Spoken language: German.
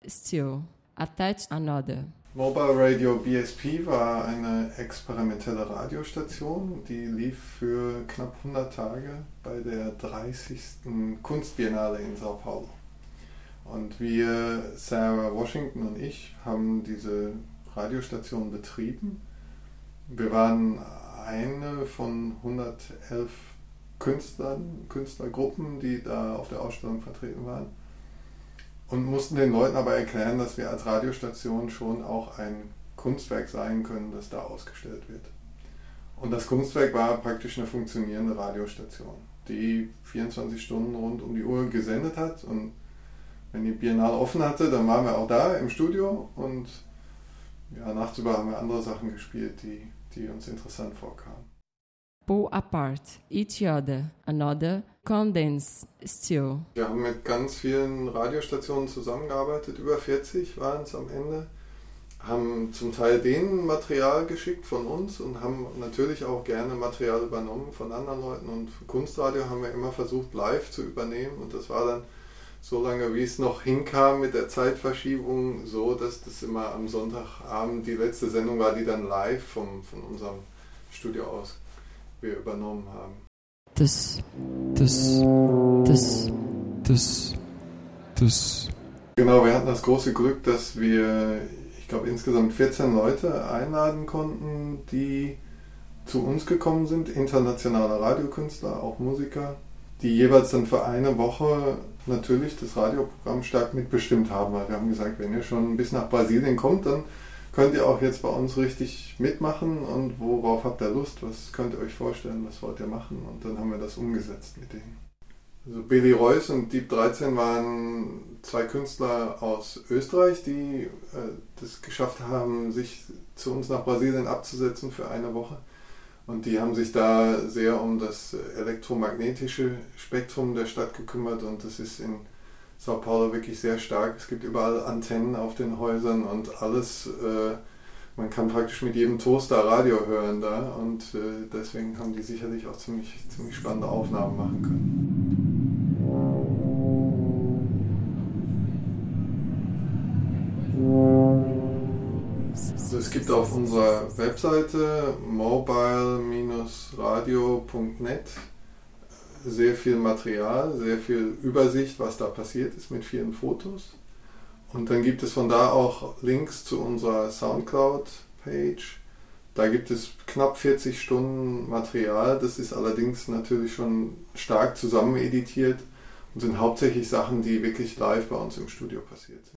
still, attach another. Mobile Radio BSP war eine experimentelle Radiostation, die lief für knapp 100 Tage bei der 30. Kunstbiennale in Sao Paulo. Und wir, Sarah Washington und ich, haben diese Radiostation betrieben. Wir waren eine von 111 Künstlergruppen, die da auf der Ausstellung vertreten waren. Und mussten den Leuten aber erklären, dass wir als Radiostation schon auch ein Kunstwerk sein können, das da ausgestellt wird. Und das Kunstwerk war praktisch eine funktionierende Radiostation, die 24 Stunden rund um die Uhr gesendet hat. Und wenn die Biennale offen hatte, dann waren wir auch da im Studio. Und ja, nachts über haben wir andere Sachen gespielt, die uns interessant vorkamen. Pull apart each other, another, condense still. Wir haben mit ganz vielen Radiostationen zusammengearbeitet, über 40 waren es am Ende, haben zum Teil denen Material geschickt von uns und haben natürlich auch gerne Material übernommen von anderen Leuten. Und für Kunstradio haben wir immer versucht, live zu übernehmen, und das war dann so lange, wie es noch hinkam mit der Zeitverschiebung, so, dass das immer am Sonntagabend die letzte Sendung war, die dann live von unserem Studio aus wir übernommen haben. Genau, wir hatten das große Glück, dass wir, ich glaube, insgesamt 14 Leute einladen konnten, die zu uns gekommen sind, internationale Radiokünstler, auch Musiker, die jeweils dann für eine Woche natürlich das Radioprogramm stark mitbestimmt haben, weil wir haben gesagt, wenn ihr schon bis nach Brasilien kommt, dann könnt ihr auch jetzt bei uns richtig mitmachen, und worauf habt ihr Lust, was könnt ihr euch vorstellen, was wollt ihr machen, und dann haben wir das umgesetzt mit denen. Also Billy Royce und Deep 13 waren zwei Künstler aus Österreich, die das geschafft haben, sich zu uns nach Brasilien abzusetzen für eine Woche, und die haben sich da sehr um das elektromagnetische Spektrum der Stadt gekümmert, und das ist in Sao Paulo wirklich sehr stark. Es gibt überall Antennen auf den Häusern und alles. Man kann praktisch mit jedem Toaster Radio hören da, und deswegen haben die sicherlich auch ziemlich spannende Aufnahmen machen können. Also es gibt auf unserer Webseite mobile-radio.net sehr viel Material, sehr viel Übersicht, was da passiert ist, mit vielen Fotos. Und dann gibt es von da auch Links zu unserer Soundcloud-Page. Da gibt es knapp 40 Stunden Material. Das ist allerdings natürlich schon stark zusammen editiert und sind hauptsächlich Sachen, die wirklich live bei uns im Studio passiert sind.